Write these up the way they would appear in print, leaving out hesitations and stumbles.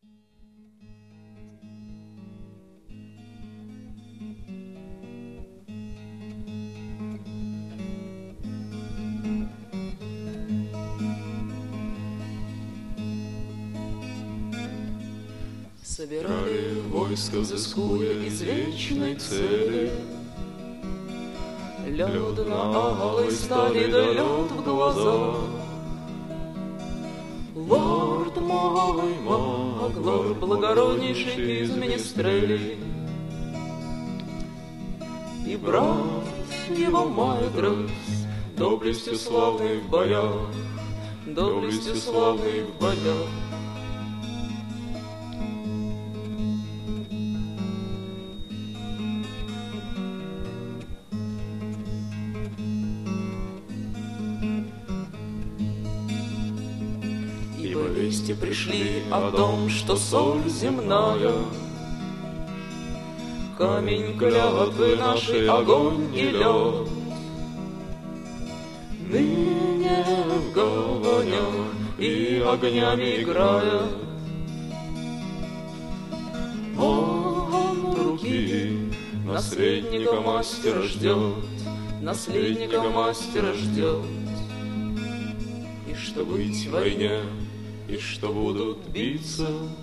Собирали войско, взыскуя из вечной цели. Лед на алой стали, да лед в глазах. Лорд мой, Маглор, благороднейший из министрелей, и брат его Майдрос, доблестью славный в боях, доблестью славный в боях. Ибо вести пришли о том, что соль земная, камень клятвы нашей, огонь и лед, ныне в гаванях и огнями играя, он руки наследника мастера ждет, наследника мастера ждет. И что быть в войне, и что будут биться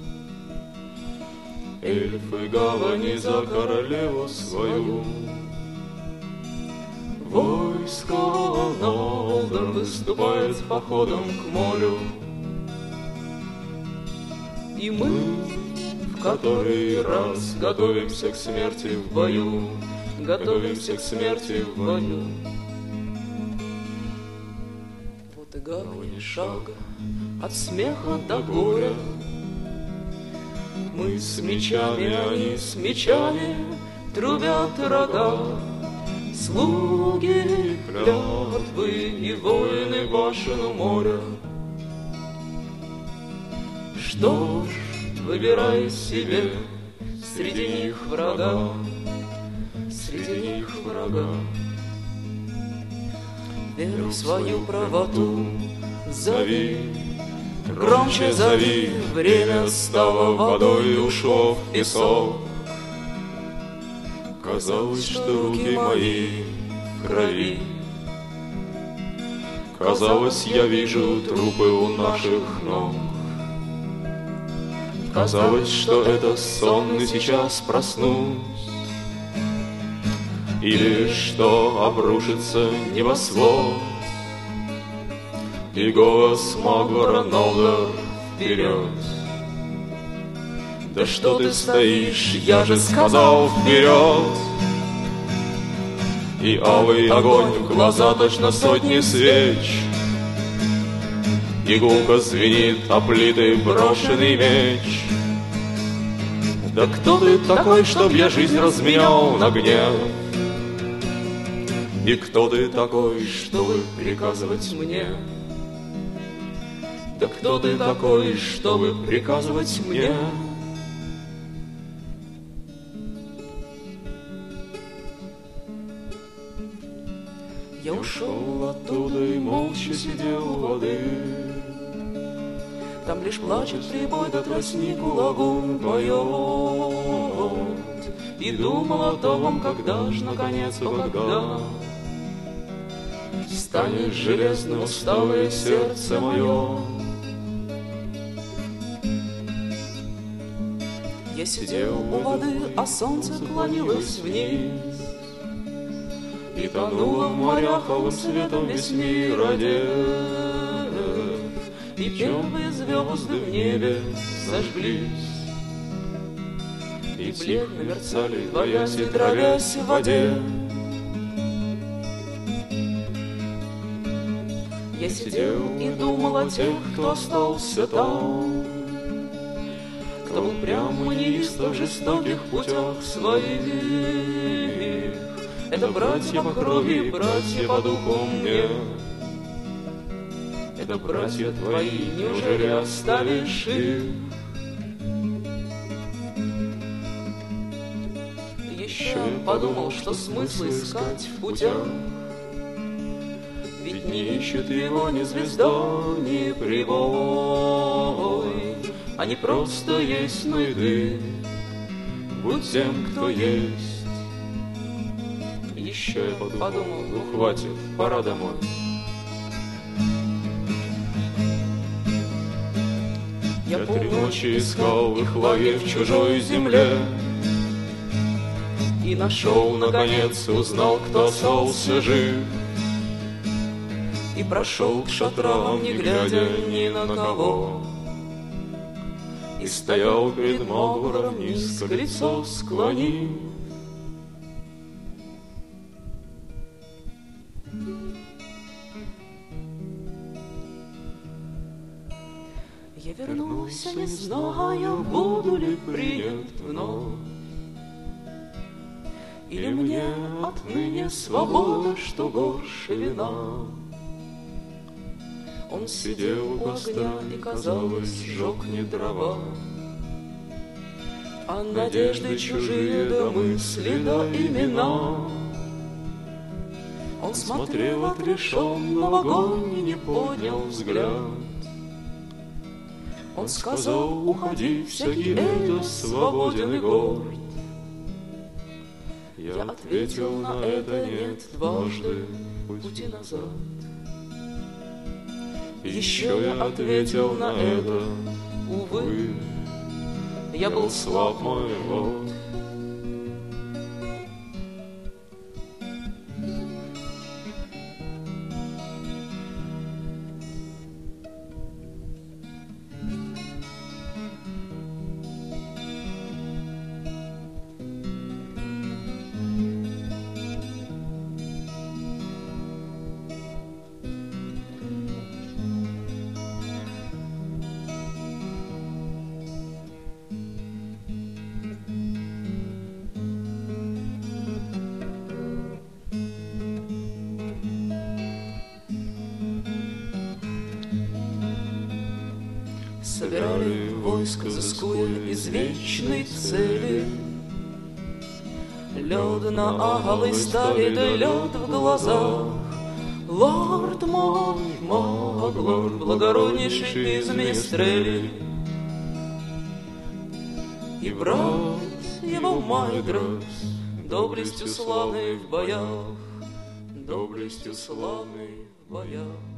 эльфы гавани за королеву свою. Войско Нолдор выступает походом к морю, и мы в который раз готовимся к смерти в бою, готовимся к смерти в бою. Вот и гавань шага от смеха до горя, мы с мечами, они с мечами, трубят рога. Слуги клятвы и воины башен у моря. Что ж, выбирай себе среди них врага, среди них врага. Веру в свою правоту зови, громче зови, время стало водой, ушло в песок. Казалось, что руки мои в крови, казалось, я вижу трупы у наших ног. Казалось, что это сон, и сейчас проснусь, или что обрушится небосвод, и голос Маглора Нолдор вперед. Да что ты стоишь, я же сказал вперед! И алый огонь в глаза точно сотни свеч, и гулко звенит о плиты брошенный меч. Да кто ты такой, чтоб я жизнь разменял на гнев? И кто ты такой, чтобы приказывать мне? Да кто ты такой, чтобы приказывать мне? Я ушел оттуда и молча сидел у воды. Там лишь плачет прибой, да тростник у лагун поет. И думал о том, когда ж наконец, когда станет железным усталое сердце мое. Я сидел у воды, а солнце клонилось вниз, и тонуло в морях алым светом весь мир одет. И первые звезды в небе зажглись, и бледно мерцали, двоясь и травясь в воде. Я сидел и думал о тех, кто остался там, кто упрям и неистов в жестоких путях своих. Это братья по крови, братья по духу мне. Это братья твои, неужели оставишь их? Еще подумал, что смысл искать в путях, ведь не ищет его ни звезда, ни прибой. а не просто есть, но и ты. Будь тем, кто есть. Еще я подумал, ну хватит, пора домой. Я 3 ночи искал их лагерь в чужой земле и нашел, наконец, узнал, кто остался жив. И прошел к шатрам, не глядя ни на кого, и стоял перед Мавром, низко лицо склонив. Я вернулся, не знаю, буду ли принят вновь, или мне отныне свобода, что горше вина. Он сидел у костра и, казалось, сжег не дрова, а надежды чужие, да мысли, да имена. Он смотрел отрешенно в огонь и не поднял взгляд. Он сказал: уходи, всякий это свободен и горд. Я ответил на это: нет, дважды пути назад. Еще я ответил на это: увы, я был слаб, мой род. Собирали войско, взыскуя из вечной цели. Лед на алой стали, да лед в глазах. Лорд мой, Маглор, благороднейший из Министрелей, и брат его Майдрос, доблестью славный в боях, доблестью славный в боях.